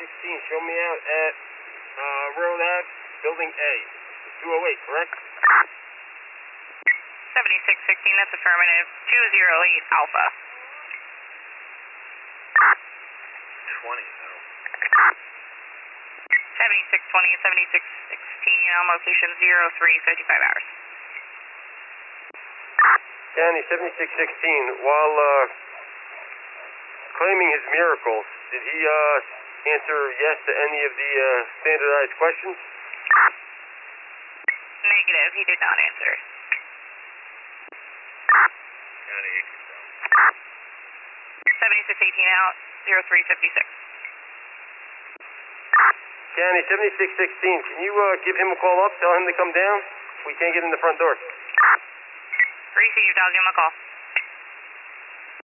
show me out at Road Ave, Building A. 208, correct? 7616, that's affirmative. 208 Alpha. 20, though. 7620 and 7616 on location 0355 hours. County 7616, while claiming his miracles, did he answer yes to any of the standardized questions? Negative, he did not answer. County 7618 out, 0356. County 7616, can you give him a call up, tell him to come down? We can't get in the front door. Received, I'll give him a call.